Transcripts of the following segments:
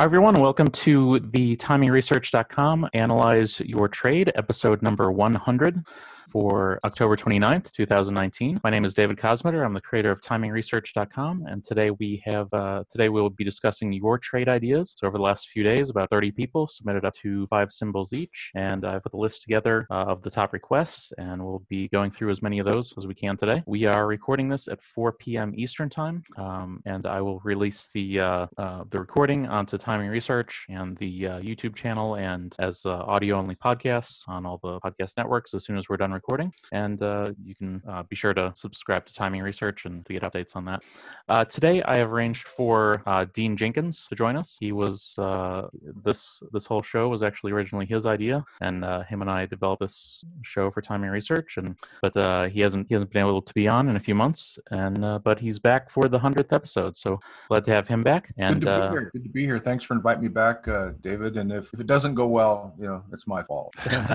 Hi, everyone. Welcome to the timingresearch.com Analyze Your Trade, episode number 100 for October 29th, 2019. My name is David Kosmeter. I'm the creator of timingresearch.com, and today we'll be discussing your trade ideas. So over the last few days, about 30 people submitted up to 5 symbols each, and I put the list together of the top requests, and we'll be going through as many of those as we can today. We are recording this at 4 p.m. Eastern Time, and I will release the recording onto Timing Research and the YouTube channel and as audio-only podcasts on all the podcast networks as soon as we're done recording. And you can be sure to subscribe to Timing Research and to get updates on that. Today, I have arranged for Dean Jenkins to join us. He was this whole show was actually originally his idea, and him and I developed this show for Timing Research. But he hasn't been able to be on in a few months, and but he's back for the 100th episode. So glad to have him back. And Good to be here. Thanks for inviting me back, David. And if it doesn't go well, it's my fault.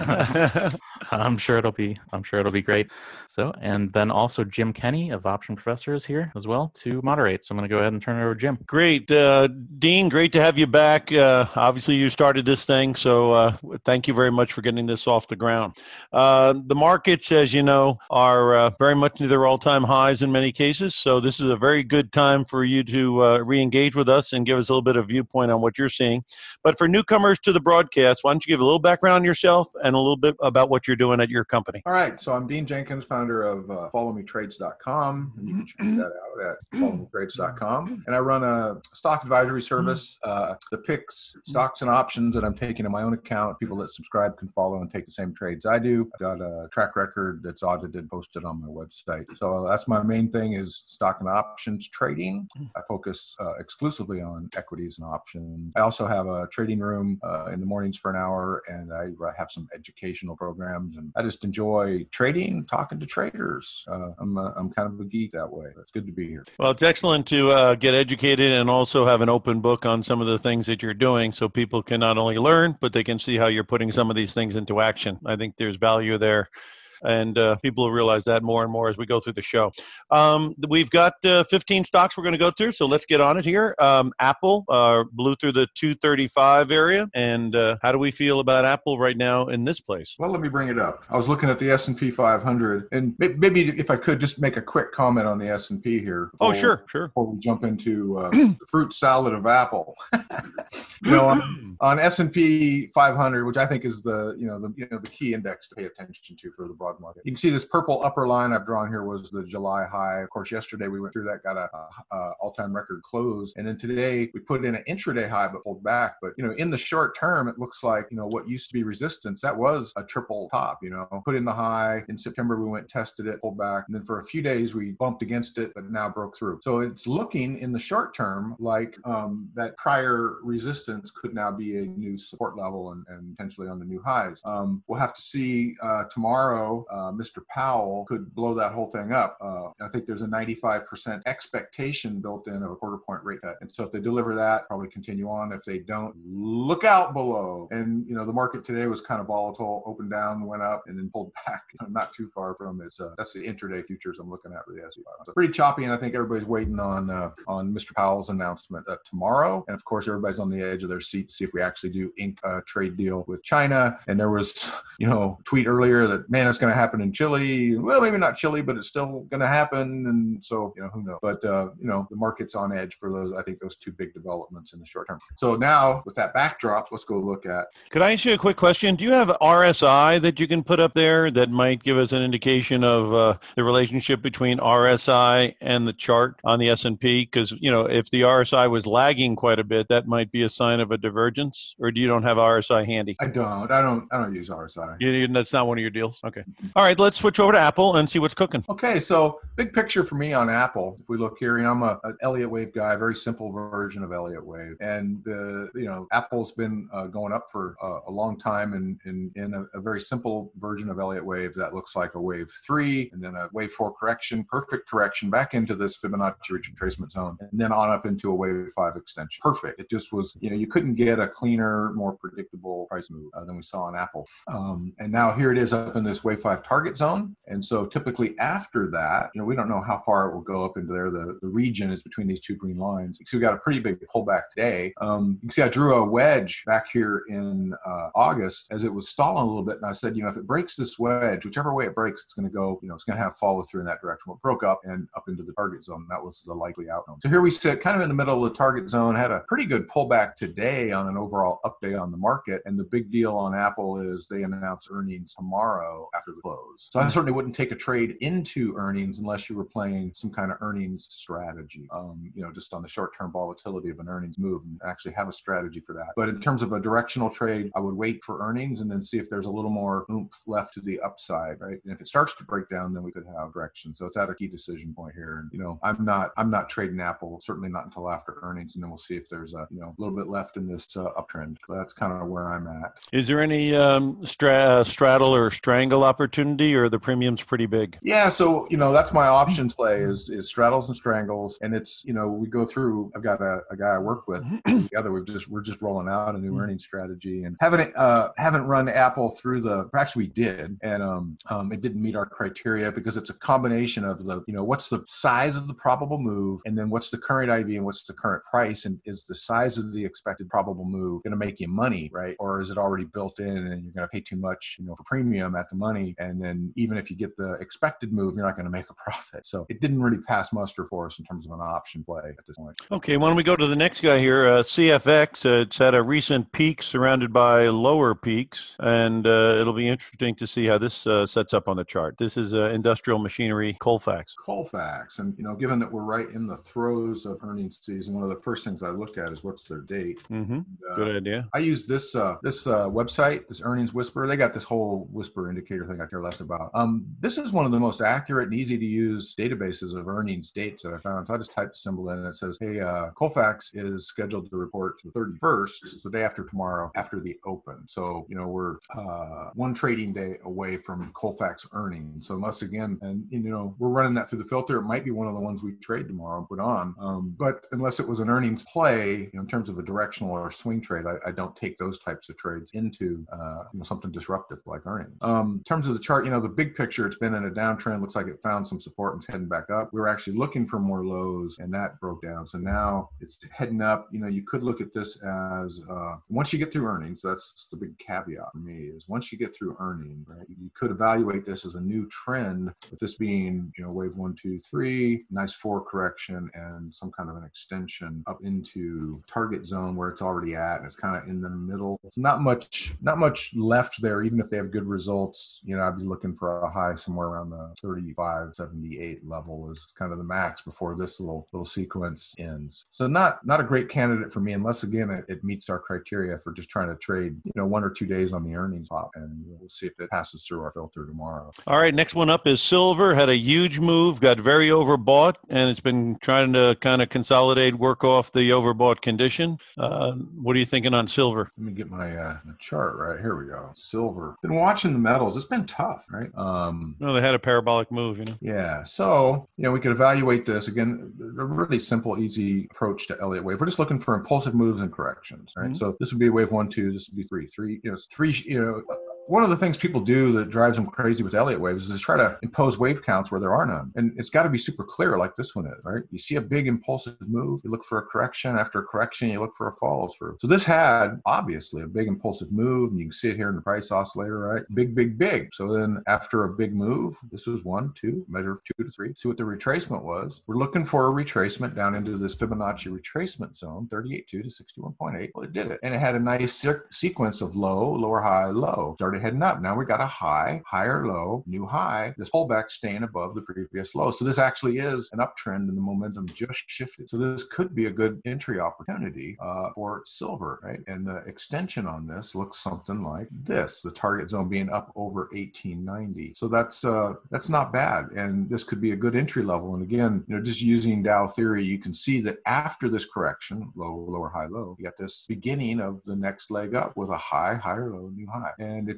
I'm sure it'll be great. So, and then also Jim Kenny of Option Professor is here as well to moderate. So I'm going to go ahead and turn it over to Jim. Great. Dean, great to have you back. Obviously, you started this thing, so thank you very much for getting this off the ground. The markets, as you know, are very much near their all-time highs in many cases. So this is a very good time for you to re-engage with us and give us a little bit of viewpoint on what you're seeing. But for newcomers to the broadcast, why don't you give a little background on yourself and a little bit about what you're doing at your company? All right. So I'm Dean Jenkins, founder of FollowMeTrades.com. And you can check that out at FollowMeTrades.com. And I run a stock advisory service that picks stocks and options that I'm taking on my own account. People that subscribe can follow and take the same trades I do. I've got a track record that's audited, posted on my website. So that's my main thing is stock and options trading. I focus exclusively on equities and options. I also have a trading room in the mornings for an hour, and I have some educational programs. And I just enjoy trading, talking to traders. I'm kind of a geek that way. It's good to be here. Well, it's excellent to get educated and also have an open book on some of the things that you're doing so people can not only learn, but they can see how you're putting some of these things into action. I think there's value there. And people will realize that more and more as we go through the show. We've got 15 stocks we're going to go through, so let's get on it here. Apple blew through the 235 area. And how do we feel about Apple right now in this place? Well, let me bring it up. I was looking at the S&P 500, and maybe if I could just make a quick comment on the S&P here. Sure. Before we jump into the fruit salad of Apple. On S&P 500, which I think is the key index to pay attention to for the broad market. You can see this purple upper line I've drawn here was the July high. Of course, yesterday we went through that, got a all-time record close. And then today we put in an intraday high, but pulled back. But, in the short term, it looks like, what used to be resistance, that was a triple top, put in the high. In September, we went, tested it, pulled back. And then for a few days, we bumped against it, but now broke through. So it's looking in the short term like that prior resistance could now be a new support level and potentially on the new highs. We'll have to see tomorrow. Mr. Powell could blow that whole thing up. I think there's a 95% expectation built in of a quarter point rate cut. And so if they deliver that, probably continue on. If they don't, look out below. And, the market today was kind of volatile, opened down, went up, and then pulled back. Not too far from it. That's the intraday futures I'm looking at for the S&P 500. So pretty choppy, and I think everybody's waiting on Mr. Powell's announcement tomorrow. And of course, everybody's on the edge of their seat to see if we actually do ink a trade deal with China. And there was, a tweet earlier that, man, it's going to happen in Chile. Well, maybe not Chile, but it's still going to happen. And so, who knows? But, the market's on edge for those two big developments in the short term. So now with that backdrop, let's go look at. Could I ask you a quick question? Do you have RSI that you can put up there that might give us an indication of the relationship between RSI and the chart on the S&P? Because, if the RSI was lagging quite a bit, that might be a sign of a divergence. Or do you don't have RSI handy? I don't use RSI. That's not one of your deals? Okay. All right, let's switch over to Apple and see what's cooking. Okay, so big picture for me on Apple. If we look here, I'm an Elliott Wave guy, very simple version of Elliott Wave. And, Apple's been going up for a long time in a very simple version of Elliott Wave that looks like a wave 3 and then a wave 4 correction, perfect correction back into this Fibonacci retracement zone, and then on up into a wave 5 extension. Perfect. It just was, you couldn't get a cleaner, more predictable price move than we saw on Apple. And now here it is up in this wave 5 target zone. And so typically after that, we don't know how far it will go up into there. The region is between these two green lines. So we got a pretty big pullback today. You can see I drew a wedge back here in August as it was stalling a little bit. And I said, if it breaks this wedge, whichever way it breaks, it's going to go, it's going to have follow through in that direction. Well, it broke up and up into the target zone. That was the likely outcome. So here we sit kind of in the middle of the target zone, had a pretty good pullback today on an overall update on the market. And the big deal on Apple is they announce earnings tomorrow after the close. So I certainly wouldn't take a trade into earnings unless you were playing some kind of earnings strategy, just on the short-term volatility of an earnings move, and actually have a strategy for that. But in terms of a directional trade, I would wait for earnings and then see if there's a little more oomph left to the upside, right? And if it starts to break down, then we could have direction. So it's at a key decision point here. And, I'm not trading Apple, certainly not until after earnings, and then we'll see if there's a little bit left in this uptrend. So that's kind of where I'm at. Is there any straddle or strangle opportunity, or are the premiums pretty big? Yeah, so that's my options play is straddles and strangles, and it's we go through. I've got a guy I work with together. We're just rolling out a new earnings strategy, and haven't run Apple through actually we did, and it didn't meet our criteria because it's a combination of the what's the size of the probable move, and then what's the current IV and what's the current price, and is the size of the expected probable move going to make you money, right? Or is it already built in and you're going to pay too much for premium at the money, and then even if you get the expected move, you're not going to make a profit. So it didn't really pass muster for us in terms of an option play at this point. Okay, why don't we go to the next guy here, CFX. It's had a recent peak surrounded by lower peaks, and it'll be interesting to see how this sets up on the chart. This is industrial machinery, Colfax. Colfax, and given that we're right in the throes of earnings season, one of the first things I look at is what's their date. Mm-hmm. Good idea. I use this website, this Earnings Whisperer. They got this whole whisper indicator thing I care less about. This is one of the most accurate and easy to use databases of earnings dates that I found. So I just typed the symbol in and it says, hey, Colfax is scheduled to report to the 31st, so the day after tomorrow, after the open. So, we're one trading day away from Colfax earnings. So unless again, and we're running that through the filter, it might be one of the ones we trade tomorrow and put on. But unless it was an earnings play, in terms of a directional or swing trade, I don't take those types of trades into something disruptive like earnings. In terms of the chart, the big picture, it's been in a downtrend. Looks like it found some support and it's heading back up. We were actually looking for more lows and that broke down. So now it's heading up. You could look at this as once you get through earnings, that's the big caveat for me is once you get through earnings, right, you could evaluate this as a new trend, with this being, wave 1, 2, 3, nice 4 correction and some kind of an extension up into target zone where it's already at. And it's kind of in the middle. It's not much left there, even if they have good results. I'd be looking for a high somewhere around the 35.78 level is kind of the max before this little sequence ends. So not a great candidate for me unless again it meets our criteria for just trying to trade 1 or 2 days on the earnings pop, and we'll see if it passes through our filter tomorrow. All right, next one up is silver. Had a huge move, got very overbought, and it's been trying to kind of consolidate, work off the overbought condition. What are you thinking on silver? Let me get my chart right. Here we go. Silver. Been watching the metals. It's been tough, right? No, they had a parabolic move, Yeah. So, we could evaluate this. Again, a really simple, easy approach to Elliott wave. We're just looking for impulsive moves and corrections, right? Mm-hmm. So this would be wave 1, 2. This would be 3. 3, one of the things people do that drives them crazy with Elliott waves is try to impose wave counts where there are none. And it's got to be super clear like this one is, right? You see a big impulsive move, you look for a correction. After a correction, you look for a follow through. So this had obviously a big impulsive move, and you can see it here in the price oscillator, right? Big, big, big. So then after a big move, this was 1, 2, measure of 2 to 3. See what the retracement was. We're looking for a retracement down into this Fibonacci retracement zone, 38.2 to 61.8. Well, it did it. And it had a nice sequence of low, lower, high, low. Started heading up. Now we got a high, higher low, new high. This pullback staying above the previous low. So this actually is an uptrend, and the momentum just shifted. So this could be a good entry opportunity for silver, right? And the extension on this looks something like this, the target zone being up over 1890. So that's not bad. And this could be a good entry level. And again, just using Dow theory, you can see that after this correction, low, lower, high, low, you got this beginning of the next leg up with a high, higher low, new high. And it's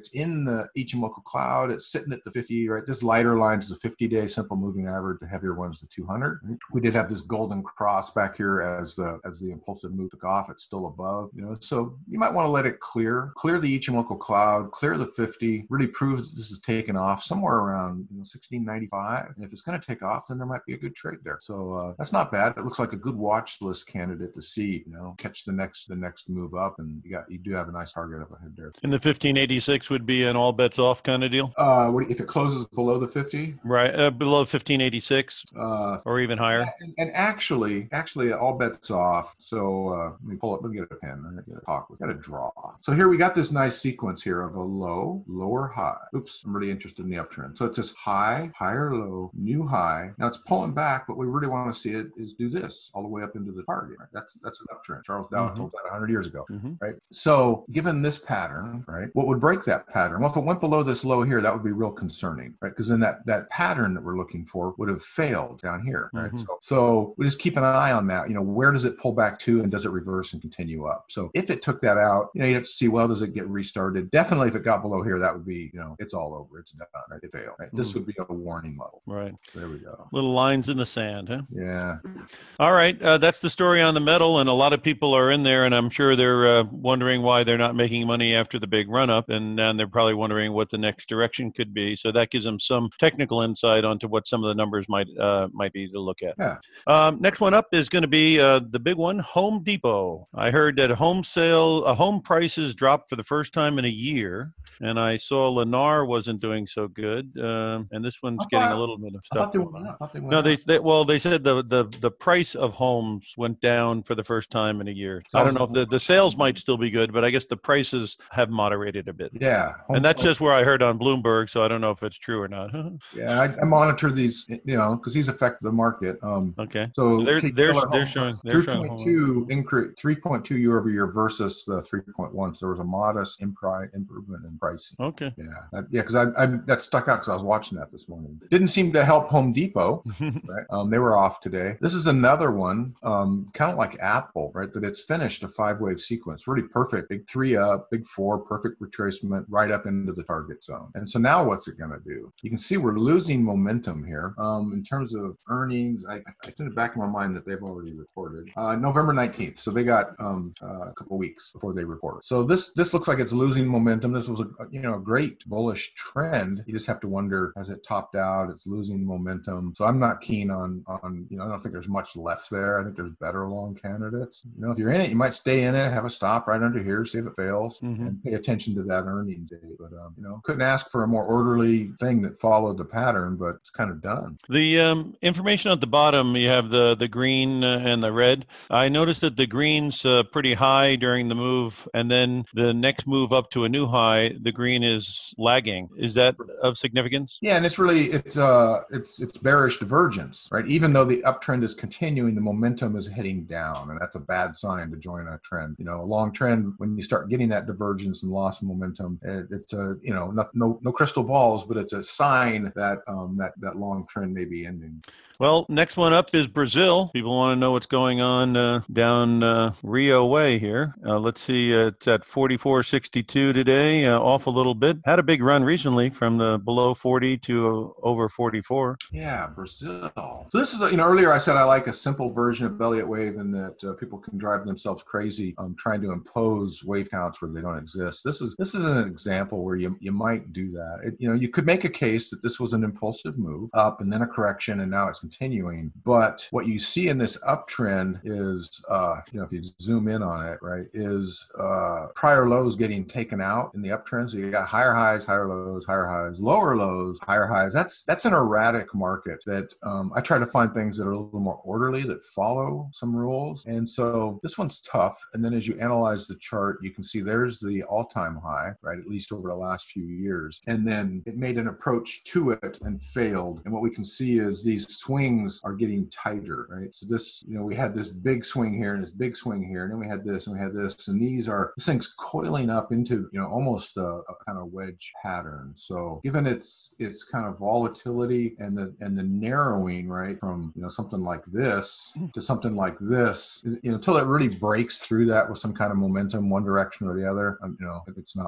It's in the Ichimoku cloud. It's sitting at the 50, right? This lighter line is the 50-day simple moving average. The heavier one is the 200. We did have this golden cross back here as the impulsive move took off. It's still above, so you might want to let it clear the Ichimoku cloud, clear the 50, really prove that this is taken off somewhere around 1695. And if it's going to take off, then there might be a good trade there. So that's not bad. It looks like a good watch list candidate to see, catch the next move up, and you do have a nice target up ahead there. And the 1586 would be an all bets off kind of deal? If it closes below the 50? Right, below 1586 or even higher. And actually, all bets off. So let me pull up. Let me get a pen. I'm gonna get a talk. We got a draw. So here we got this nice sequence here of a low, lower, high. Oops, I'm really interested in the uptrend. So it's this high, higher, low, new high. Now it's pulling back, but we really want to see it is do this all the way up into the target. Right? That's an uptrend. Charles Dow told that 100 years ago, right? So given this pattern, right, what would break that pattern? Well, if it went below this low here, that would be real concerning, right? Because then that pattern that we're looking for would have failed down here, right? So we just keep an eye on that. Where does it pull back to, and does it reverse and continue up? So if it took that out, you have to see, well, does it get restarted? Definitely, if it got below here, that would be, it's all over. It's done, right? It failed, right? This would be a warning level. Right. There we go. Little lines in the sand, huh? Yeah. All right. That's the story on the metal, and a lot of people are in there, and I'm sure they're wondering why they're not making money after the big run-up, and they're probably wondering what the next direction could be. So that gives them some technical insight onto what some of the numbers might be to look at. Yeah. Next one up is going to be the big one, Home Depot. I heard that home prices dropped for the first time in a year, and I saw Lennar wasn't doing so good, and this one's getting a little bit of stuff. They said the price of homes went down for the first time in a year. So I don't know if the sales might still be good, but I guess the prices have moderated a bit. Yeah. And that's just where I heard on Bloomberg, so I don't know if it's true or not. Yeah, I monitor these, because these affect the market. Okay. So they're showing 3.2 increase, 3.2 year over year versus the 3.1. So there was a modest improvement in pricing. Okay. Yeah, because I that stuck out because I was watching that this morning. Didn't seem to help Home Depot. Right? They were off today. This is another one, kind of like Apple, right? That it's finished a 5-wave sequence, really perfect. Big 3 up, big 4, perfect retracement right up into the target zone. And so now what's it going to do? You can see we're losing momentum here. In terms of earnings, I think in the back of my mind that they've already reported November 19th. So they got a couple weeks before they report. So this looks like it's losing momentum. This was a great bullish trend. You just have to wonder, has it topped out? It's losing momentum. So I'm not keen on I don't think there's much left there. I think there's better long candidates. If you're in it, you might stay in it, have a stop right under here, see if it fails, and pay attention to that earnings date. But couldn't ask for a more orderly thing that followed the pattern, but it's kind of done. The information at the bottom, you have the green and the red. I noticed that the green's pretty high during the move, and then the next move up to a new high, the green is lagging. Is that of significance? Yeah, and it's bearish divergence, right? Even though the uptrend is continuing, the momentum is heading down, and that's a bad sign to join a trend. A long trend, when you start getting that divergence and loss of momentum, it's no crystal balls, but it's a sign that that long trend may be ending. Well, next one up is Brazil. People want to know what's going on down Rio Way here. Let's see, it's at 44.62 today, off a little bit. Had a big run recently from the below 40 to over 44. Yeah, Brazil. So this is, earlier I said I like a simple version of Elliott wave, and that people can drive themselves crazy trying to impose wave counts where they don't exist. This is an example where you might do that. You could make a case that this was an impulsive move up and then a correction, and now it's continuing. But what you see in this uptrend is, if you zoom in on it, right, is prior lows getting taken out in the uptrend. So you got higher highs, higher lows, lower lows, higher highs. That's an erratic market that I try to find things that are a little more orderly, that follow some rules. And so this one's tough. And then as you analyze the chart, you can see there's the all-time high, right, at least over the last few years. And then it made an approach to it and failed. And what we can see is these swings are getting tighter, right? So this, we had this big swing here and this big swing here, and then we had this and we had this, and this thing's coiling up into, almost a kind of wedge pattern. So given its kind of volatility and the narrowing, right, from, something like this to something like this, until it really breaks through that with some kind of momentum, one direction or the other, it's not my thing.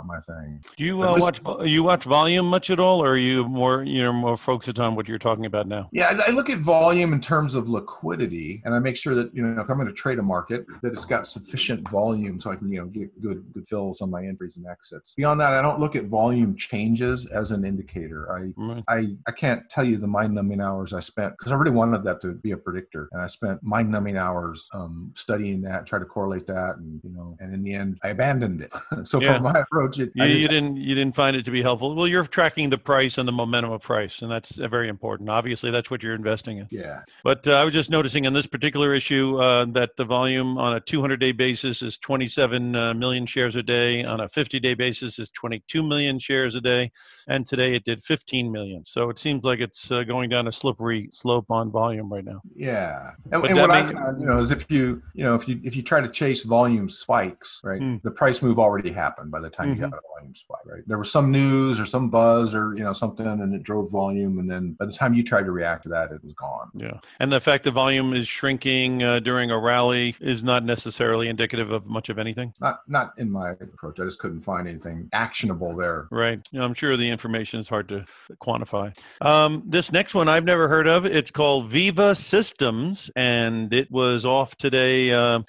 thing. Do you watch volume much at all, or are you more focused on what you're talking about now? Yeah, I look at volume in terms of liquidity, and I make sure that if I'm going to trade a market, that it's got sufficient volume so I can get good fills on my entries and exits. Beyond that, I don't look at volume changes as an indicator. I can't tell you the mind-numbing hours I spent because I really wanted that to be a predictor, and I spent mind-numbing hours studying that, try to correlate that, and in the end, I abandoned it. So for my approach, you didn't find it to be helpful. Well, you're tracking the price and the momentum of price, and that's very important. Obviously, that's what you're investing in. Yeah. But I was just noticing in this particular issue that the volume on a 200-day basis is 27 million shares a day. On a 50-day basis is 22 million shares a day. And today it did 15 million. So it seems like it's going down a slippery slope on volume right now. Yeah. And what I found, is if you try to chase volume spikes, right, the price move already happened by the time you got a volume spike, right? There was some news or some buzz or, something, and it drove volume. And then by the time you tried to react to that, it was gone. Yeah. And the fact that volume is shrinking during a rally is not necessarily indicative of much of anything? Not in my approach. I just couldn't find anything actionable there. Right. I'm sure the information is hard to quantify. This next one I've never heard of. It's called Viva Systems, and it was off today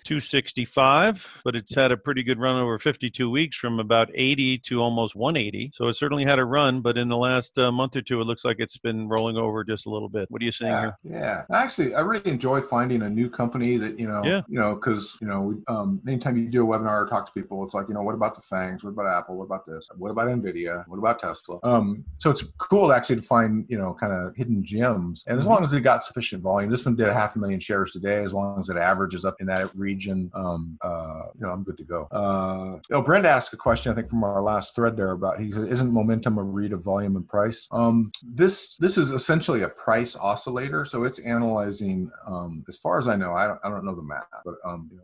265, but it's had a pretty good run over 52 weeks from about 80 to almost 180. So it certainly had a run, but in the last month or two, it looks like it's been rolling over just a little bit. What are you seeing here? Yeah. Actually, I really enjoy finding a new company that, because, anytime you do a webinar or talk to people, it's like, what about the FANGs? What about Apple? What about this? What about NVIDIA? What about Tesla? So it's cool actually to find, kind of hidden gems. And as long as it got sufficient volume, this one did 500,000 shares today. As long as it averages up in that region, I'm good to go. Brent asked a question, I think, from our last thread there about, he said, isn't momentum a read of volume and price? This is essentially a price oscillator. So it's analyzing, as far as I know, I don't know the math, but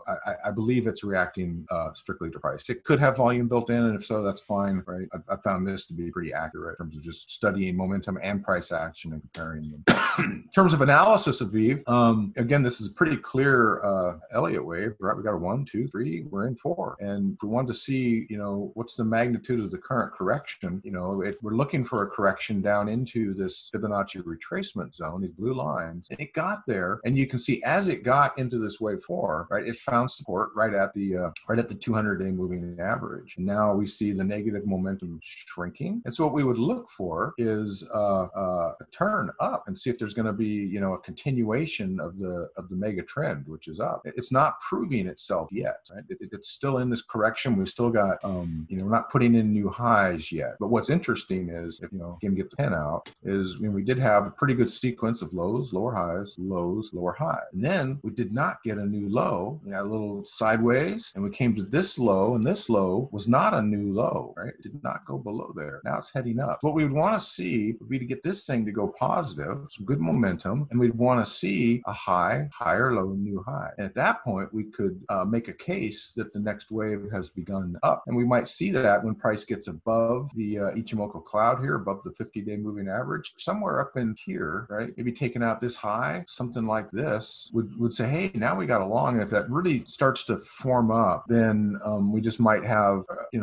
I believe it's reacting strictly to price. It could have volume built in, and if so, that's fine, right? I found this to be pretty accurate in terms of just studying momentum and price action and comparing them. In terms of analysis of VIV, again, this is a pretty clear Elliott wave, right? We got a 1, 2, 3, we're in 4. And if we wanted to see, what's the magnitude of the current correction, if we're looking for a correction down into this Fibonacci retracement zone, these blue lines, it got there, and you can see as it got into this wave 4, right, it found support right at the 200-day moving average. And now we see the negative momentum shrinking. And so what we would look for is a turn up and see if there's going to be, a continuation of the mega trend, which is up. It's not proving itself yet, right? It's still in this correction. We've still got, we're not putting in new highs yet. But what's interesting is, if can get the pen out, is we did have a pretty good sequence of lows, lower highs, lows, lower high. And then we did not get a new low. We had a little sideways, and we came to this low, and this low was not a new low, right? It did not go below there. Now it's heading up. What we would want to see would be to get this thing to go positive, some good momentum, and we'd want to see a high, higher low, new high. And at that point, we could make a case that the next wave has begun up. And we might see that when price gets above the Ichimoku cloud here, above the 50-day moving average, somewhere up in here, right? Maybe taking out this high, something like this would say, hey, now we got a long. And if that really starts to form up, then we just might have,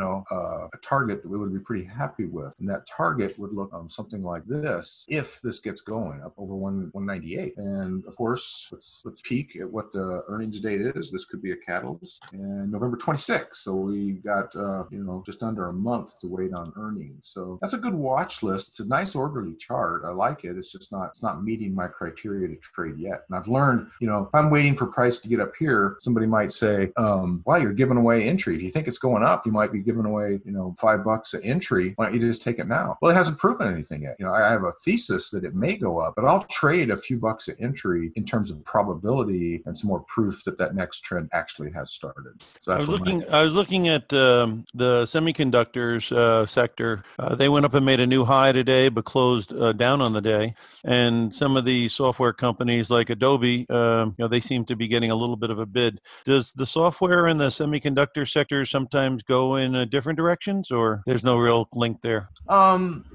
a target that we would be pretty happy with. And that target would look something like this if this gets going up over 198. And of course, let's peek at what the earnings date is. This could be a catalyst. And November 26th. So we got, just under a month to wait on earnings. So that's a good watch list. It's a nice orderly chart. I like it. It's just it's not meeting my criteria to trade yet. And I've learned, if I'm waiting for price to get up here, somebody might say, well, you're giving away entry. If you think it's going up, you might be giving away, $5 an entry. Why don't you just take it now? Well, it hasn't proven anything yet. I have a thesis that it may go up, but I'll trade a few bucks an entry in terms of probability and some more proof that next trend actually has started. So that's I was looking at the semiconductors sector. They went up and made a new high today, but closed down on the day. And some of the software companies like Adobe, they seem to be getting a little bit of a bid. Does the software and the semiconductor sector sometimes go in different directions, or there's no real link there?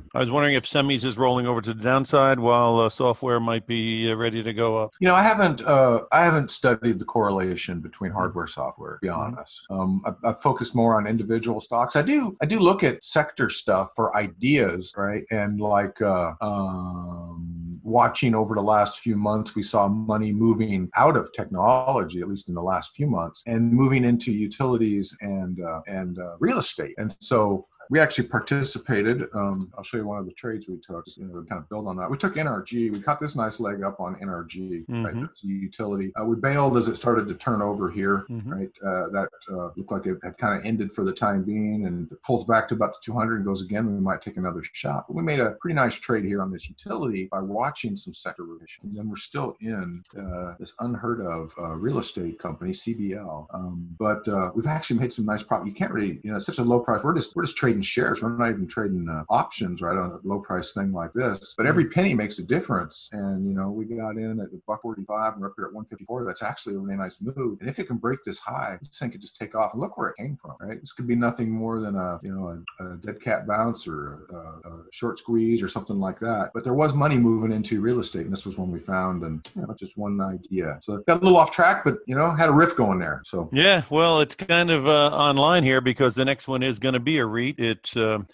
I was wondering if semis is rolling over to the downside while software might be ready to go up. I haven't studied the correlation between hardware and software, to be honest. I've focused more on individual stocks. I do look at sector stuff for ideas, right? And like watching over the last few months, we saw money moving out of technology, at least in the last few months, and moving into utilities and real estate. And so we actually participated. I'll show you one of the trades we took, just to kind of build on that. We took NRG. We caught this nice leg up on NRG, right? That's a utility. We bailed as it started to turn over here, right? That looked like it had kind of ended for the time being, and if it pulls back to about the 200 and goes again, we might take another shot. But we made a pretty nice trade here on this utility by watching some sector revision. And then we're still in this unheard of real estate company, CBL. But we've actually made some nice profit. You can't really, it's such a low price. We're just trading shares. We're not even trading options, right, on a low price thing like this. But every penny makes a difference. And, we got in at $1.45 and we're up here at 154. That's actually a really nice move. And if it can break this high, this thing could just take off. And look where it came from, right? This could be nothing more than a dead cat bounce or a short squeeze or something like that. But there was money moving into real estate, and this was one we found, and just one idea. So got a little off track, but had a riff going there. So yeah, well, it's kind of online here because the next one is going to be a REIT. It's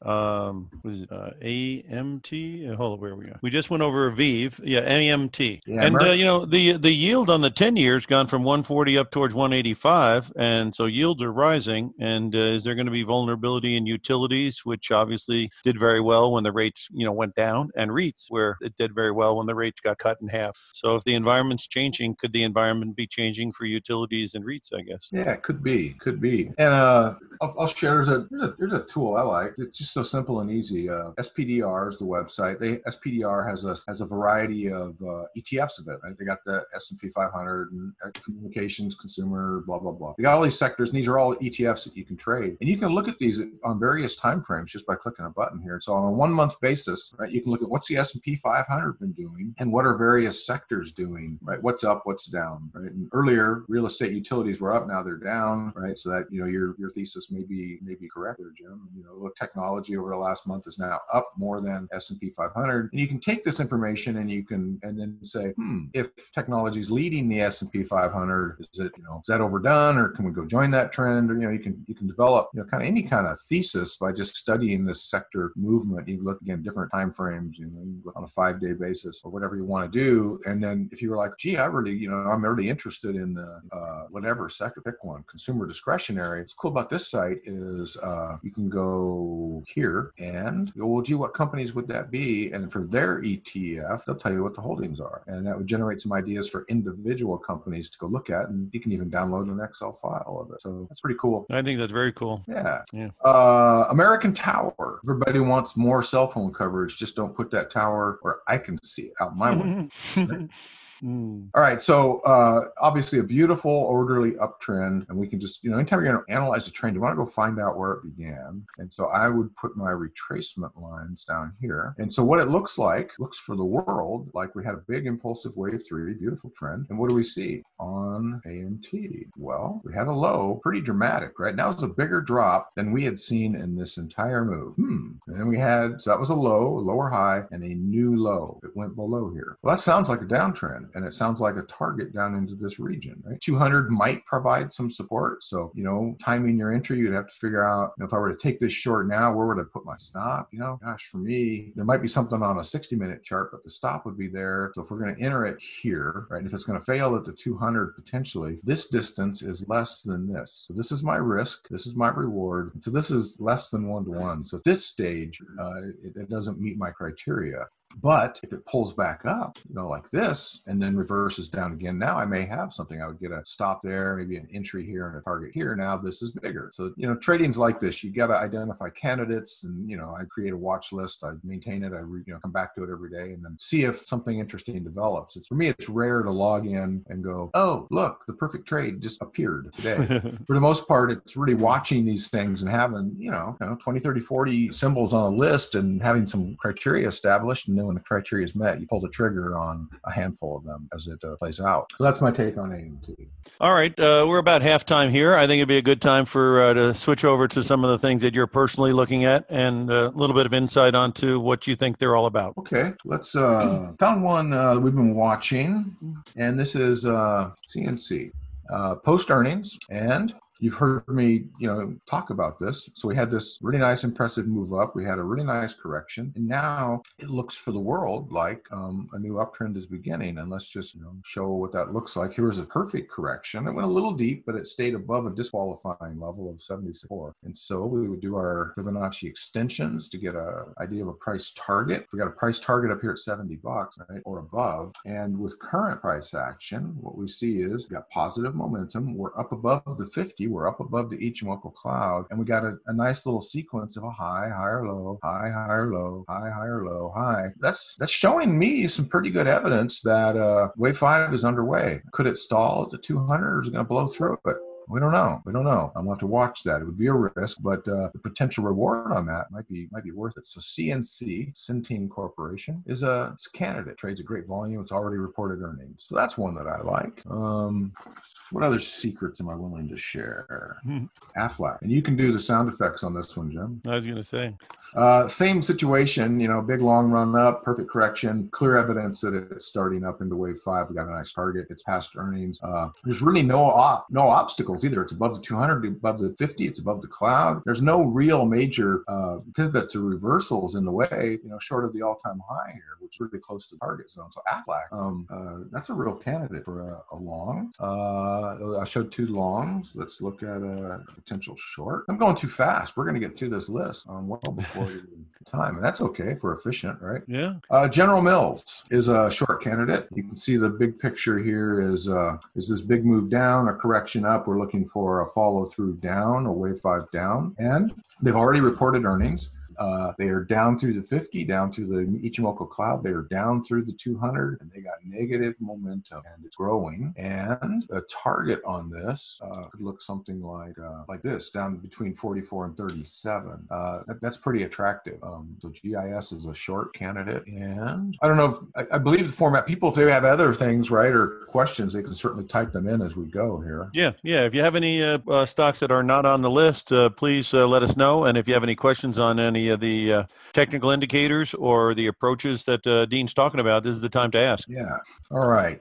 AMT. Hold on, where are we going? We just went over VEEV. Yeah, AMT. Yeah, and the yield on the 10 years gone from 140 up towards 185, and so yields are rising. And is there going to be vulnerability in utilities, which obviously did very well when the rates went down, and REITs where it did very well when the rates got cut in half. So if the environment's changing, could the environment be changing for utilities and REITs, I guess? Yeah, it could be. And I'll share, there's a tool I like. It's just so simple and easy. SPDR is the website. SPDR has a variety of ETFs of it. Right? They got the S&P 500 and communications, consumer, blah, blah, blah. They got all these sectors, and these are all ETFs that you can trade. And you can look at these on various time frames just by clicking a button here. So on a 1 month basis, right, you can look at what's the S&P 500 been doing and what are various sectors doing, right? What's up, what's down, right? And earlier, real estate utilities were up, now they're down, right? So that, your thesis may be correct there, Jim. Technology over the last month is now up more than S&P 500. And you can take this information and then say, if technology is leading the S&P 500, is that overdone, or can we go join that trend? Or, you can develop, kind of any kind of thesis by just studying this sector movement. You look again, different time frames, you look on a 5-day basis or whatever you want to do. And then if you were like, gee, I'm really interested in whatever sector, pick one, consumer discretionary. What's cool about this site is you can go here and go, well, gee, what companies would that be? And for their ETF, they'll tell you what the holdings are. And that would generate some ideas for individual companies to go look at. And you can even download an Excel file of it. So that's pretty cool. I think that's very cool. Yeah. American Tower. Everybody wants more cell phone coverage. Just don't put that tower where I can see it out my window. Right? All right. So obviously a beautiful, orderly uptrend. And we can just, anytime you're going to analyze a trend, you want to go find out where it began. And so I would put my retracement lines down here. And so what it looks for the world, like we had a big impulsive wave 3, beautiful trend. And what do we see on AMT? Well, we had a low, pretty dramatic, right? Now it's a bigger drop than we had seen in this entire move. And then so that was a low, a lower high, and a new low. It went below here. Well, that sounds like a downtrend. And it sounds like a target down into this region, right? 200 might provide some support. So, timing your entry, you'd have to figure out, if I were to take this short now, where would I put my stop? Gosh, for me, there might be something on a 60-minute chart, but the stop would be there. So if we're going to enter it here, right, and if it's going to fail at the 200 potentially, this distance is less than this. So this is my risk. This is my reward. And so this is less than 1-to-1. So at this stage, it doesn't meet my criteria. But if it pulls back up, like this, and then reverses down again, now I may have something. I would get a stop there, maybe an entry here and a target here. Now this is bigger. So, trading's like this. You got to identify candidates, and, I create a watch list. I maintain it. I come back to it every day and then see if something interesting develops. For me, it's rare to log in and go, oh, look, the perfect trade just appeared today. For the most part, it's really watching these things and having, 20, 30, 40 symbols on a list and having some criteria established. And then when the criteria is met, you pull the trigger on a handful of them as it plays out. So that's my take on AMT. All right. We're about halftime here. I think it'd be a good time for to switch over to some of the things that you're personally looking at and a little bit of insight onto what you think they're all about. Okay, let's found one we've been watching, and this is CNC post earnings, and you've heard me, talk about this. So we had this really nice, impressive move up. We had a really nice correction, and now it looks for the world like a new uptrend is beginning. And let's just show what that looks like. Here's a perfect correction. It went a little deep, but it stayed above a disqualifying level of 74. And so we would do our Fibonacci extensions to get an idea of a price target. We got a price target up here at $70, right, or above. And with current price action, what we see is we got positive momentum. We're up above the 50. We're up above the Ichimoku cloud, and we got a nice little sequence of a high, higher, low, high, higher, low, high, higher, low, high. That's showing me some pretty good evidence that wave 5 is underway. Could it stall at the 200, or is it going to blow through it? We don't know. I'm going to have to watch that. It would be a risk, but the potential reward on that might be worth it. So CNC, Centene Corporation, it's a candidate. Trades a great volume. It's already reported earnings. So that's one that I like. What other secrets am I willing to share? Aflac. And you can do the sound effects on this one, Jim. I was going to say. Same situation, big long run up, perfect correction, clear evidence that it's starting up into wave 5. We got a nice target. It's past earnings. There's really no obstacles either. It's above the 200, above the 50. It's above the cloud. There's no real major pivots or reversals in the way, short of the all-time high here, which is really close to the target zone. So Aflac, that's a real candidate for a long. I showed 2 longs. Let's look at a potential short. I'm going too fast. We're going to get through this list well before the time, and that's okay if we're efficient, right? Yeah. General Mills is a short candidate. You can see the big picture here is this big move down, a correction up. We're looking for a follow through down, a wave 5 down, and they've already reported earnings. They are down through the 50, down through the Ichimoku cloud. They are down through the 200, and they got negative momentum, and it's growing. And the target on this could look something like this, down between 44 and 37. That's pretty attractive. So GIS is a short candidate, and I don't know if I believe the format. People, if they have other things, right, or questions, they can certainly type them in as we go here. Yeah. If you have any stocks that are not on the list, please let us know. And if you have any questions on any of the technical indicators or the approaches that Dean's talking about, this is the time to ask. Yeah. All right.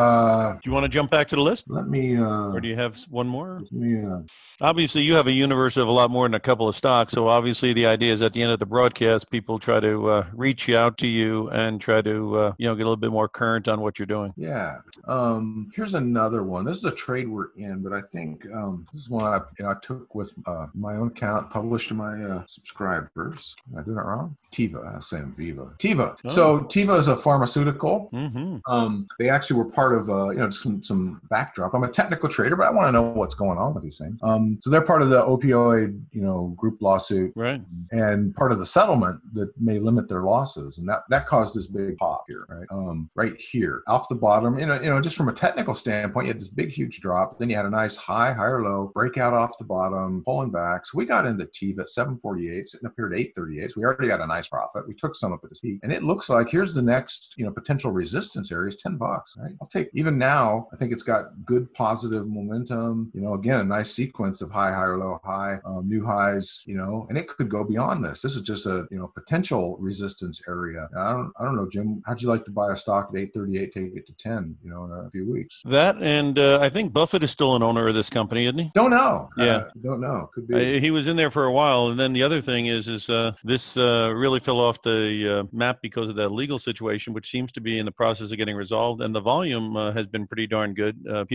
Do you want to jump back to the list? Let me. Or do you have one more? Yeah. Obviously, you have a universe of a lot more than a couple of stocks. So obviously, the idea is at the end of the broadcast, people try to reach out to you and try to get a little bit more current on what you're doing. Yeah. Here's another one. This is a trade we're in, but I think this is one I took with my own account, published to my subscribers. Am I doing it wrong? Teva. I was saying Viva. Teva. Oh. So Teva is a pharmaceutical. Mm-hmm. They actually were part of some backdrop. I'm a technical trader, but I want to know what's going on with these things. So they're part of the opioid group lawsuit, right? And part of the settlement that may limit their losses, and that caused this big pop here, right? Right here, off the bottom. Just from a technical standpoint, you had this big, huge drop. Then you had a nice high, higher low, breakout off the bottom, pulling back. So we got into Teva at 748, sitting up here at 838. So we already got a nice profit. We took some up at this peak, and it looks like here's the next, potential resistance area is $10, right? I'll take, even now, I think it's got good positive momentum. Again, a nice sequence of high, higher, low, high, new highs, and it could go beyond this. This is just a, potential resistance area. I don't know, Jim, how'd you like to buy a stock at 838, take it to 10, in a few weeks? That, and I think Buffett is still an owner of this company, isn't he? Don't know. Yeah. Don't know. Could be. He was in there for a while. And then the other thing is this really fell off the map because of that legal situation, which seems to be in the process of getting resolved. And the volume has been pretty darn good.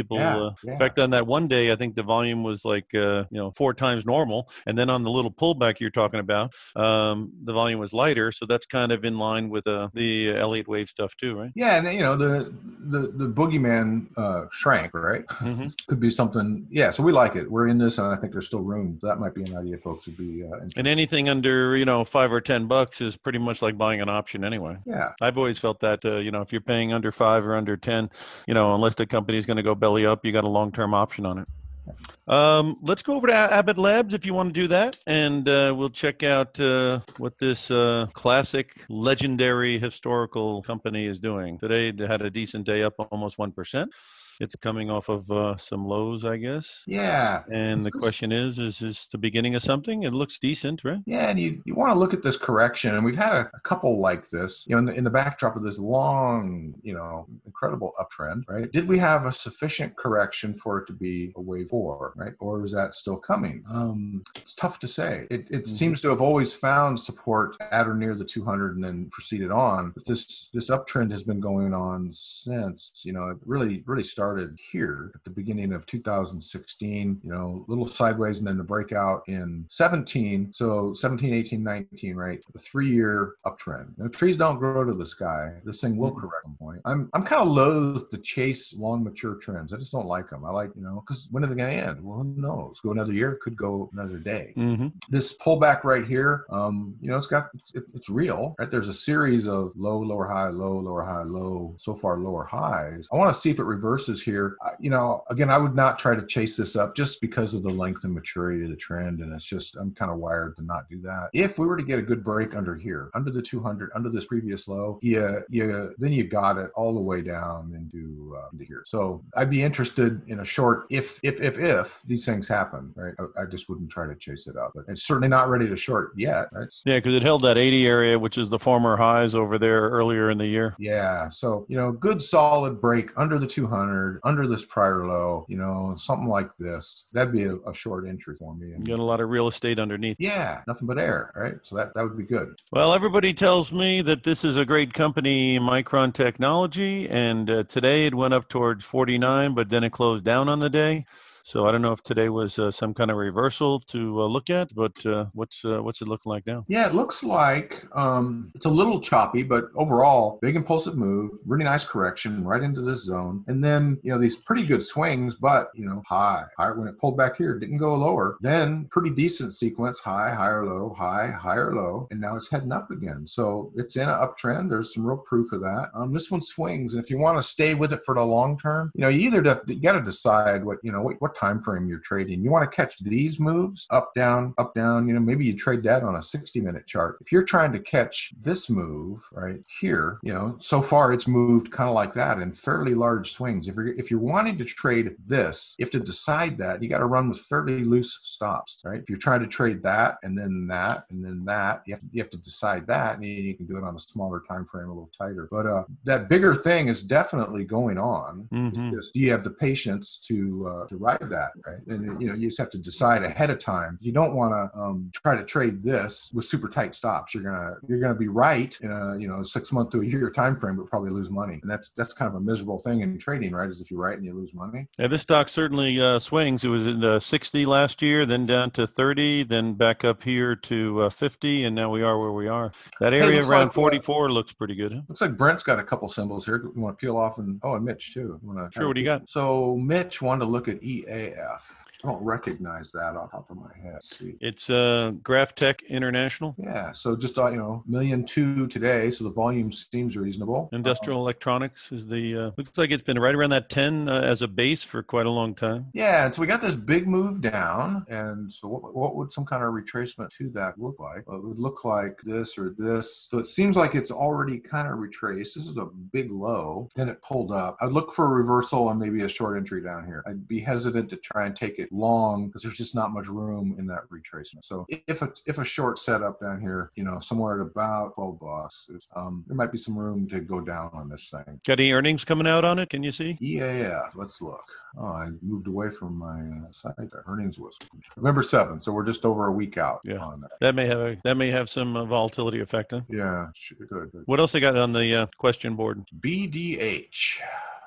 In fact, on that one day, I think the volume was like, 4 times normal. And then on the little pullback you're talking about, the volume was lighter. So that's kind of in line with the Elliott wave stuff too, right? Yeah. And the boogeyman shrank, right? Mm-hmm. Could be something. Yeah. So we like it. We're in this, and I think there's still room. That might be an idea folks would be interested. And anything under, $5 or $10 is pretty much like buying an option anyway. Yeah. I've always felt that, if you're paying under 5 or under 10, unless the company's going to go belly up, you got a long-term option on it. Let's go over to Abbott Labs if you want to do that, and we'll check out what this classic, legendary, historical company is doing. Today, they had a decent day, up almost 1%. It's coming off of some lows, I guess. Yeah. And the question is this the beginning of something? It looks decent, right? Yeah, and you want to look at this correction, and we've had a couple like this, in the backdrop of this long, incredible uptrend, right? Did we have a sufficient correction for it to be a wave 4, right? Or is that still coming? It's tough to say. It seems to have always found support at or near the 200 and then proceeded on. But this uptrend has been going on since, it really started here at the beginning of 2016, a little sideways, and then the breakout in 17. So 17, 18, 19, right? The 3-year uptrend. Trees don't grow to the sky. This thing will correct at some point. I'm kind of loath to chase long, mature trends. I just don't like them. I like, because when are they going to end? Well, who knows? Go another year, could go another day. This pullback right here, it's real, right? There's a series of low, lower, high, low, lower, high, low, so far lower highs. I want to see if it reverses here. Again, I would not try to chase this up just because of the length and maturity of the trend, and it's just, I'm kind of wired to not do that. If we were to get a good break under here, under the 200, under this previous low, then you got it all the way down into here. So I'd be interested in a short if these things happen, right? I just wouldn't try to chase it up. But it's certainly not ready to short yet, right? Yeah, because it held that 80 area, which is the former highs over there earlier in the year. Yeah, so good solid break under the 200, under this prior low, something like this. That'd be a short entry for me. You got a lot of real estate underneath. Yeah, nothing but air, right? So that would be good. Well, everybody tells me that this is a great company, Micron Technology, and today it went up towards 49, but then it closed down on the day. So I don't know if today was some kind of reversal to look at, but what's it looking like now? Yeah, it looks like it's a little choppy, but overall, big impulsive move, really nice correction right into this zone. And then, these pretty good swings, but, high. When it pulled back here, it didn't go lower. Then pretty decent sequence, high, higher, low, high, higher, low. And now it's heading up again. So it's in an uptrend. There's some real proof of that. This one swings. And if you want to stay with it for the long term, you either you got to decide what time frame you're trading. You want to catch these moves up, down, maybe you trade that on a 60-minute chart. If you're trying to catch this move right here, so far it's moved kind of like that in fairly large swings. If you're wanting to trade this, you have to decide that. You got to run with fairly loose stops, right? If you're trying to trade that and then that and then that, you have to decide that, and you can do it on a smaller time frame, a little tighter. But that bigger thing is definitely going on. It's just, do you have the patience to ride that, right? And you just have to decide ahead of time. You don't want to try to trade this with super tight stops. You're gonna be right in a 6 month to a year time frame, but probably lose money. And that's kind of a miserable thing in trading, right? Is if you're right and you lose money. Yeah, this stock certainly swings. It was in 60 last year, then down to 30, then back up here to 50, and now we are where we are. That area around 44 looks pretty good. Huh? Looks like Brent's got a couple symbols here. You want to peel off and Mitch too. Sure. What do you got? So Mitch wanted to look at EAF. I don't recognize that off the top of my head. It's GrafTech International. Yeah, so just $1.2 million today, so the volume seems reasonable. Industrial Electronics is the looks like it's been right around that 10 as a base for quite a long time. Yeah, and so we got this big move down, and so what would some kind of retracement to that look like? Well, it would look like this or this. So it seems like it's already kind of retraced. This is a big low, then it pulled up. I'd look for a reversal and maybe a short entry down here. I'd be hesitant to try and take it long because there's just not much room in that retracement. So if a short setup down here, somewhere at about $12, there might be some room to go down on this thing. Got any earnings coming out on it? Can you see? Yeah, let's look. Oh, I moved away from my site there. Earnings was November 7th, so we're just over a week out on that. That may have some volatility effect. Huh? Yeah, good. What else they got on the question board? BDH.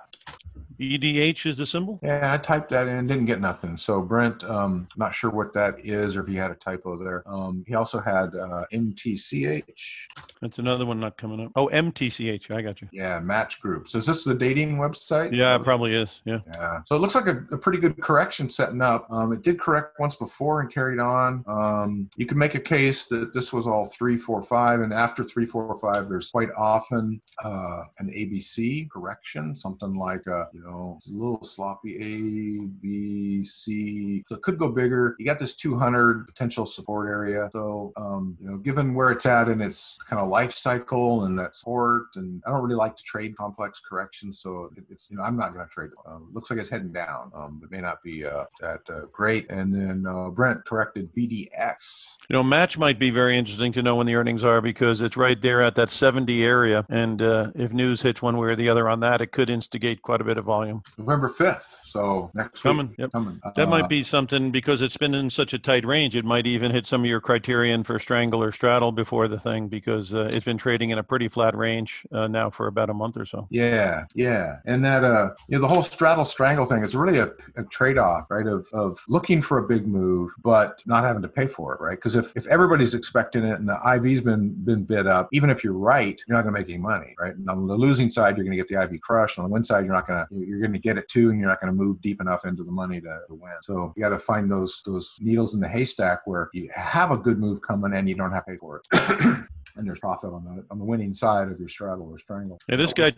EDH is the symbol? Yeah, I typed that in, didn't get nothing. So Brent, not sure what that is or if he had a typo there. He also had MTCH. That's another one not coming up. Oh, MTCH. I got you. Yeah, Match Group. So is this the dating website? Yeah, it probably is. Yeah. Yeah. So it looks like a pretty good correction setting up. It did correct once before and carried on. You can make a case that this was all 3, 4, 5, and after 3, 4, 5, there's quite often an ABC correction, something like it's a little sloppy A, B, C. So it could go bigger. You got this 200 potential support area. So given where it's at in its kind of life cycle and that support, and I don't really like to trade complex corrections, so it's I'm not going to trade. Looks like it's heading down. It may not be that great. And then Brent corrected BDX. Match might be very interesting to know when the earnings are, because it's right there at that 70 area. And if news hits one way or the other on that, it could instigate quite a bit of volume. November 5th. So next coming. week. Yep. Coming. That might be something, because it's been in such a tight range. It might even hit some of your criterion for strangle or straddle before the thing, because it's been trading in a pretty flat range now for about a month or so. Yeah. And that, the whole straddle strangle thing is really a trade-off, right? Of looking for a big move, but not having to pay for it, right? Because if everybody's expecting it and the IV's been bid up, even if you're right, you're not going to make any money, right? And on the losing side, you're going to get the IV crushed. On the win side, you're going to get it too, and you're not going to move deep enough into the money to win. So you got to find those needles in the haystack where you have a good move coming and you don't have to pay for it. And there's profit on the winning side of your straddle or strangle. Yeah, this guy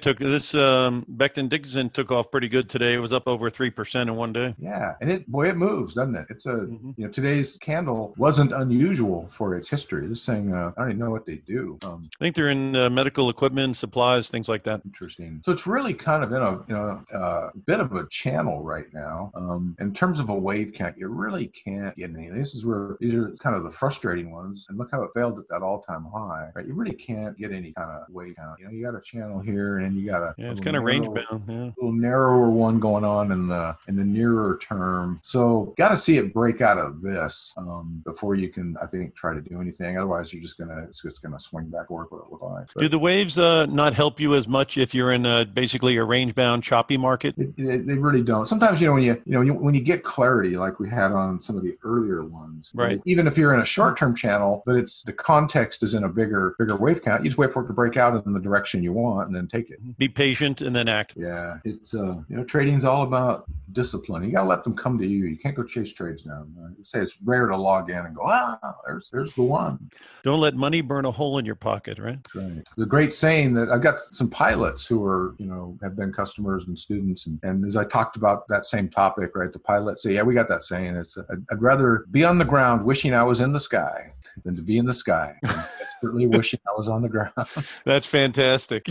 Becton Dickinson took off pretty good today. It was up over 3% in one day. Yeah, and it moves, doesn't it? It's today's candle wasn't unusual for its history. This thing, I don't even know what they do. I think they're in medical equipment, supplies, things like that. Interesting. So it's really kind of in a bit of a channel right now. In terms of a wave count, you really can't get any. These are kind of the frustrating ones. And look how it failed at that all-time high. Right, you really can't get any kind of wave count. You got a channel here, and you got it's kind of range bound. Yeah, a little narrower one going on in the nearer term. So got to see it break out of this before you can, I think, try to do anything. Otherwise, it's just gonna swing back or what it looks like. Do the waves not help you as much if you're in basically a range bound choppy market? They really don't. Sometimes when you get clarity, like we had on some of the earlier ones, right? Even if you're in a short term channel, but it's the context is in a bigger wave count, you just wait for it to break out in the direction you want and then take it. Be patient and then act. Yeah, it's trading's all about discipline. You gotta let them come to you. You can't go chase trades down. You say it's rare to log in and go, there's the one. Don't let money burn a hole in your pocket, right? Right. The great saying that I've got some pilots who are have been customers and students, and as I talked about that same topic, right? The pilots say, yeah, we got that saying. It's I'd rather be on the ground wishing I was in the sky than to be in the sky. Desperately wishing I was on the ground. That's fantastic.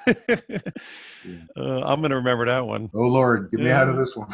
I'm going to remember that one. Oh, Lord, get me out of this one.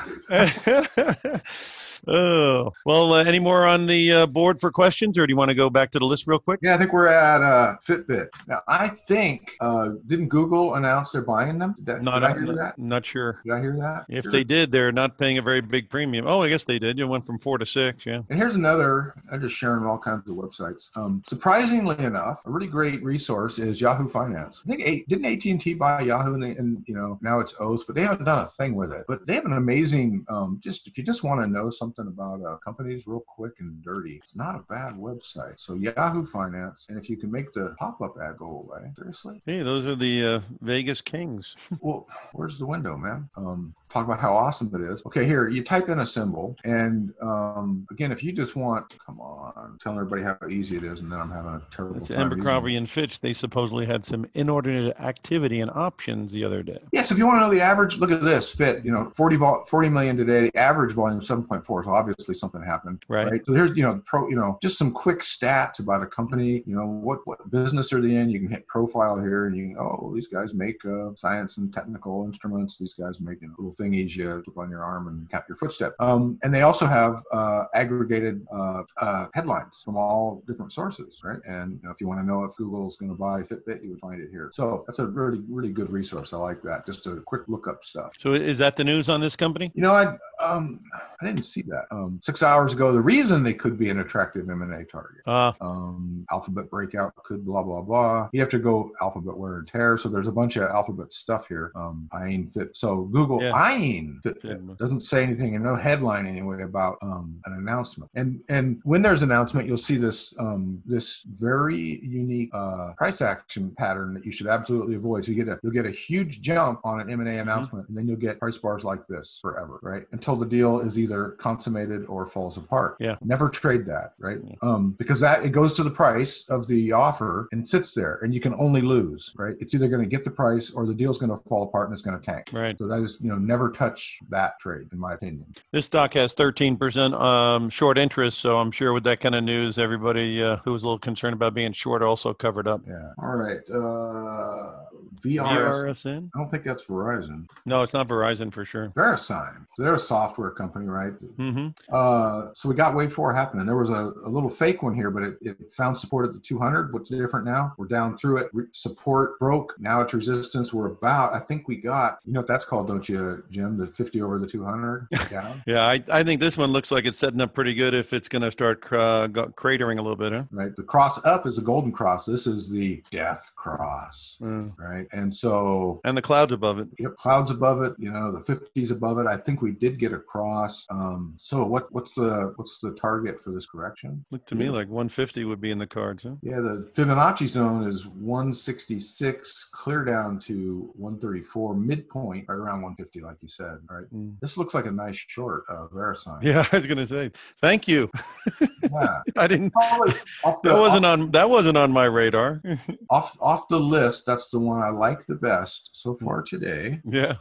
Oh, well, any more on the board for questions, or do you want to go back to the list real quick? Yeah, I think we're at Fitbit. Now, I think, didn't Google announce they're buying them? Did I hear that? Not sure. Did I hear that? If they did, they're not paying a very big premium. Oh, I guess they did. It went from 4 to 6, yeah. And here's another, I'm just sharing all kinds of websites. Surprisingly enough, a really great resource is Yahoo Finance. I think, didn't AT&T buy Yahoo and now it's Oath, but they haven't done a thing with it. But they have an amazing, if you just want to know something about companies real quick and dirty, it's not a bad website. So Yahoo Finance, and if you can make the pop-up ad go away, seriously? Hey, those are the Vegas Kings. Well, where's the window, man? Talk about how awesome it is. Okay, here, you type in a symbol, and again, if you just want, come on, telling everybody how easy it is, and then I'm having a terrible That's time. Abercrombie and Fitch. They supposedly had some inordinate activity in options the other day. Yeah, so if you want to know the average, look at this, FIT, 40 million today, the average volume 7.4, so obviously something happened. Right. So here's, just some quick stats about a company, what business are they in? You can hit profile here and you can, these guys make science and technical instruments. These guys make little thingies you put on your arm and count your footstep. And they also have aggregated headlines from all different sources, right? And if you want to know if Google's going to buy Fitbit, you would find it here. So that's a really, really good resource. I like that. Just a quick look up stuff. So is that the news on this company? I didn't see that. 6 hours ago, the reason they could be an attractive M&A target. Alphabet breakout could blah, blah, blah. You have to go Alphabet wear and tear. So there's a bunch of Alphabet stuff here. Eyeing fit. So Google eyeing Fitbit doesn't say anything and no headline anyway about an announcement. And when there's an announcement, you'll see this this very unique price action pattern that you should absolutely avoid. So you'll get a huge jump on an M&A announcement, and then you'll get price bars like this forever, right? Until the deal is either consummated or falls apart. Yeah. Never trade that, right? Because it goes to the price of the offer and sits there, and you can only lose, right? It's either going to get the price or the deal's going to fall apart and it's going to tank. Right. So that is, never touch that trade, in my opinion. This stock has 13% short interest, so I'm sure with that kind of news, everybody who was a little concerned about being short also covered up. Yeah. All right. VRSN? I don't think that's Verizon. No, it's not Verizon for sure. VeriSign. So they're a software company, right? Mm-hmm. So we got Wave 4 happening. There was a little fake one here, but it found support at the 200. What's different now? We're down through it. Support broke. Now it's resistance. We're about, I think we got, you know what that's called, don't you, Jim? The 50 over the 200 down. Yeah, I think this one looks like it's setting up pretty good if it's going to start cratering a little bit, huh? Right. The cross up is the golden cross. This is the death cross, right? And so... And the clouds above it. Yep, clouds above it, the 50s above it. I think we did get a cross. So what's the target for this correction? Looked to me like 150 would be in the cards, huh? Yeah, the Fibonacci zone is 166, clear down to 134, midpoint right around 150, like you said, right? This looks like a nice short of VeriSign. Yeah, I was going to say, thank you. Yeah. I didn't... That wasn't on my radar. off the list, that's the one I like the best so far today. Yeah.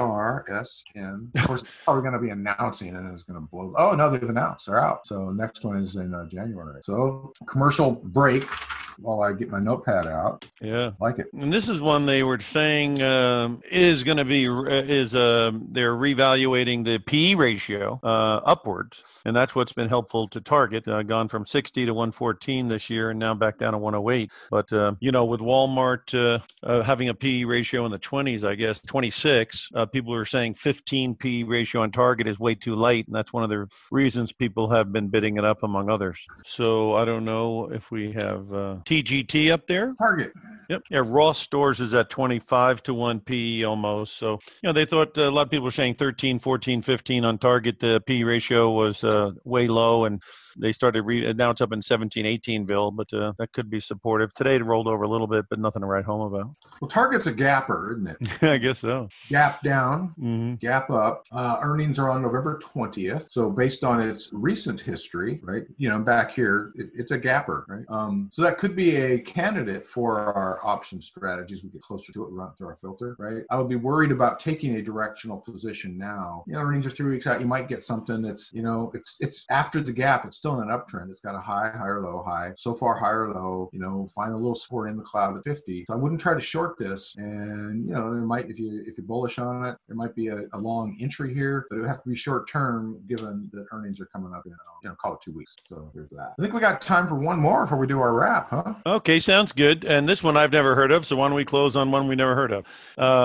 VRSN. Of course, it's probably going to be announcing and then it's going to blow. Oh, no, they've announced. They're out. So next one is in January. So commercial break while I get my notepad out. Yeah. Like it. And this is one they were saying is going to be, they're reevaluating the PE ratio upwards. And that's what's been helpful to Target. Gone from 60 to 114 this year and now back down to 108. But, with Walmart having a PE ratio in the 20s, I guess, 26, people are saying 15 PE ratio on Target is way too light. And that's one of the reasons people have been bidding it up, among others. So I don't know if we have TGT up there. Target. Yep. Yeah, Ross Stores is at 25 to 1 PE almost. So, they thought a lot of people were saying 13, 14, 15 on Target. The PE ratio was way low, and they started now it's up in 17, 18ville, but that could be supportive. Today it rolled over a little bit, but nothing to write home about. Well, Target's a gapper, isn't it? I guess so. Gap down, gap up. Earnings are on November 20th. So based on its recent history, right, back here, it's a gapper, right? So that could be a candidate for our option strategies. We get closer to it, we run it through our filter, right? I would be worried about taking a directional position now. Earnings are 3 weeks out. You might get something that's, it's after the gap. It's still in an uptrend. It's got a high, higher, low, high. So far, higher, low, find a little support in the cloud at 50. So I wouldn't try to short this. And, there might, if you're bullish on it, there might be a long entry here, but it would have to be short term given that earnings are coming up in, call it 2 weeks. So there's that. I think we got time for one more before we do our wrap, huh? Okay, sounds good. And this one I've never heard of. So why don't we close on one we never heard of?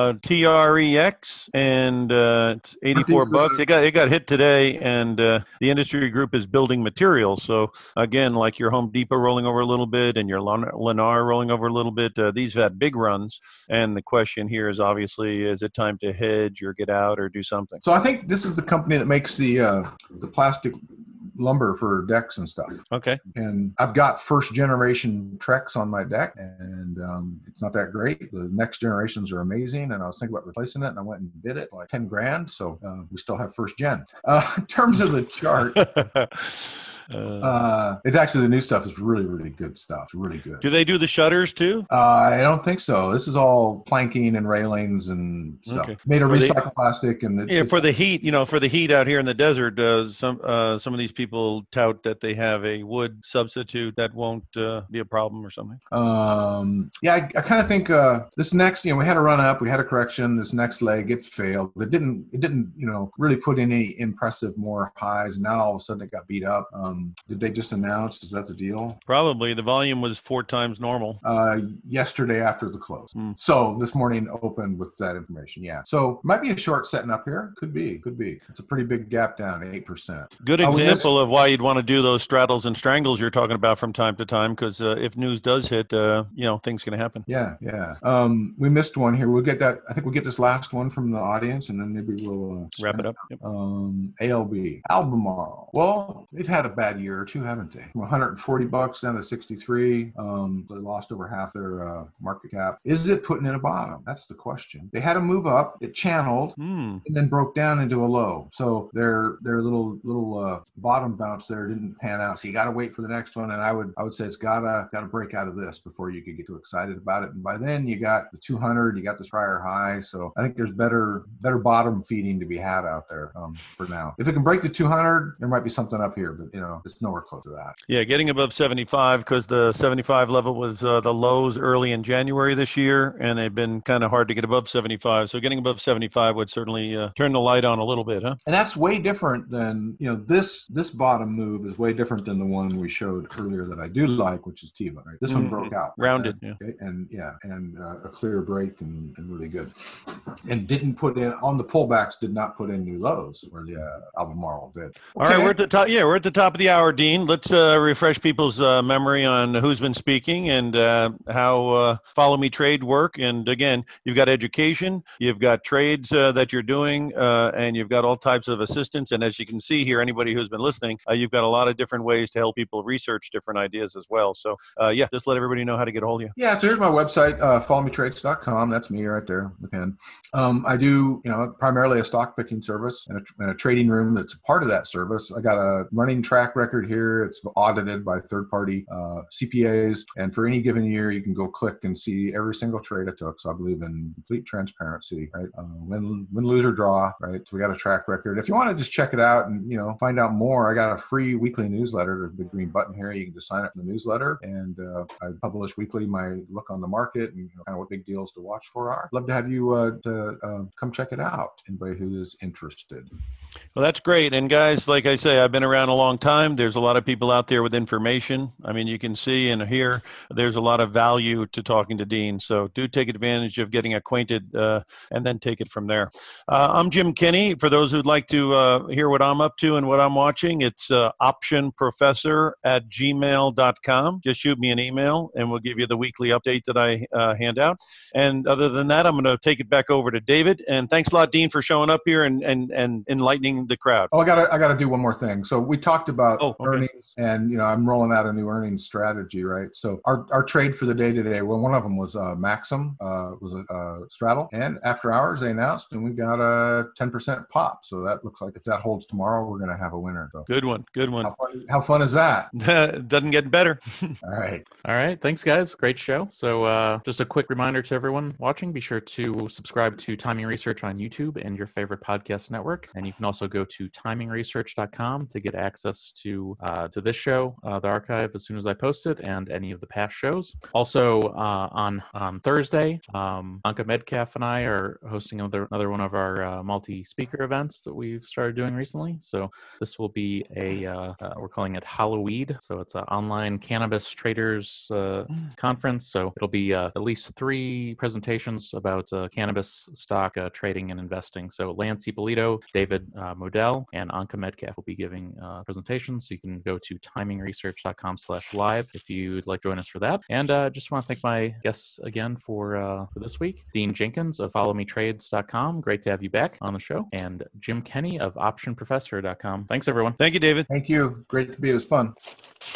TREX, and it's $84. It got hit today, and the industry group is building materials. So again, like your Home Depot rolling over a little bit and your Lennar rolling over a little bit, these have had big runs. And the question here is obviously, is it time to hedge or get out or do something? So I think this is the company that makes the plastic lumber for decks and stuff. Okay. And I've got first generation Trex on my deck, and it's not that great. The next generations are amazing, and I was thinking about replacing it, and I went and bid it like 10 grand. So we still have first gen. In terms of the chart, it's actually the new stuff is really, really good stuff. It's really good. Do they do the shutters too? I don't think so. This is all planking and railings and stuff. Okay. Made of recycled plastic, and for the heat, for the heat out here in the desert, some of these people tout that they have a wood substitute that won't be a problem or something. I kind of think this next, we had a run up, we had a correction. This next leg, it failed. It didn't, really put any impressive more highs. And now all of a sudden it got beat up. Did they just announce? Is that the deal? Probably. The volume was 4 times normal. Yesterday after the close. So this morning opened with that information. Yeah. So might be a short setting up here. Could be. It's a pretty big gap down, 8%. Good example of why you'd want to do those straddles and strangles you're talking about from time to time, because if news does hit, things can happen. Yeah. We missed one here. We'll get that. I think we'll get this last one from the audience, and then maybe we'll wrap it up. Yep. ALB, Albemarle. Well, they've had a bad year or two, haven't they? From $140 down to 63. They lost over half their market cap. Is it putting in a bottom? That's the question. They had a move up. It channeled and then broke down into a low. So their little bottom bounce there didn't pan out. So you got to wait for the next one. And I would say it's gotta break out of this before you could get too excited about it. And by then you got the 200. You got this prior high. So I think there's better bottom feeding to be had out there for now. If it can break the 200, there might be something up here, but it's nowhere close to that. Yeah, getting above 75, because the 75 level was the lows early in January this year, and they've been kind of hard to get above 75. So getting above 75 would certainly turn the light on a little bit, huh? And that's way different than, this bottom move is way different than the one we showed earlier that I do like, which is Teva, right? This one broke out. Rounded, yeah. Okay? And a clear break and really good. And didn't put in, on the pullbacks, did not put in new lows where the Albemarle did. Okay. All right, we're at the top. Yeah, we're at the top of the hour, Dean. Let's refresh people's memory on who's been speaking and how Follow Me Trade work. And again, you've got education, you've got trades that you're doing, and you've got all types of assistance. And as you can see here, anybody who's been listening, you've got a lot of different ways to help people research different ideas as well. So just let everybody know how to get a hold of you. Yeah, so here's my website, followmetrades.com. That's me right there, the pen. I do, primarily a stock picking service and a trading room that's a part of that service. I got a running track record here. It's audited by third-party CPAs. And for any given year, you can go click and see every single trade I took. So I believe in complete transparency, right? Win, lose, or draw, right? So we got a track record. If you want to just check it out and, find out more, I got a free weekly newsletter. There's a big green button here. You can just sign up for the newsletter. And I publish weekly my look on the market and kind of what big deals to watch for are. Love to have you come check it out, anybody who is interested. Well, that's great. And guys, like I say, I've been around a long time. There's a lot of people out there with information. I mean, you can see and hear there's a lot of value to talking to Dean. So do take advantage of getting acquainted and then take it from there. I'm Jim Kinney. For those who'd like to hear what I'm up to and what I'm watching, it's optionprofessor@gmail.com. Just shoot me an email and we'll give you the weekly update that I hand out. And other than that, I'm going to take it back over to David. And thanks a lot, Dean, for showing up here and enlightening the crowd. Oh, I gotta do one more thing. So we talked about earnings, and I'm rolling out a new earnings strategy, right? So our trade for the day today, well, one of them was Maxim, was a straddle, and after hours they announced, and we got a 10% pop. So that looks like if that holds tomorrow, we're gonna have a winner. So good one. How fun is that? Doesn't get better. All right. Thanks, guys. Great show. So just a quick reminder to everyone watching: be sure to subscribe to Timing Research on YouTube and your favorite podcast network. And you can also go to timingresearch.com to get access to this show, the archive, as soon as I post it, and any of the past shows. Also, on Thursday, Anka Metcalf and I are hosting another one of our multi-speaker events that we've started doing recently. So this will be we're calling it Halloween. So it's an online cannabis traders conference. So it'll be at least 3 presentations about cannabis stock trading and investing. So Lance Ippolito, David Modell, and Anka Metcalf will be giving presentations. So you can go to timingresearch.com/live if you'd like to join us for that. And just want to thank my guests again for this week. Dean Jenkins of followmetrades.com. Great to have you back on the show. And Jim Kenny of optionprofessor.com. Thanks, everyone. Thank you, David. Thank you. Great to be. It was fun.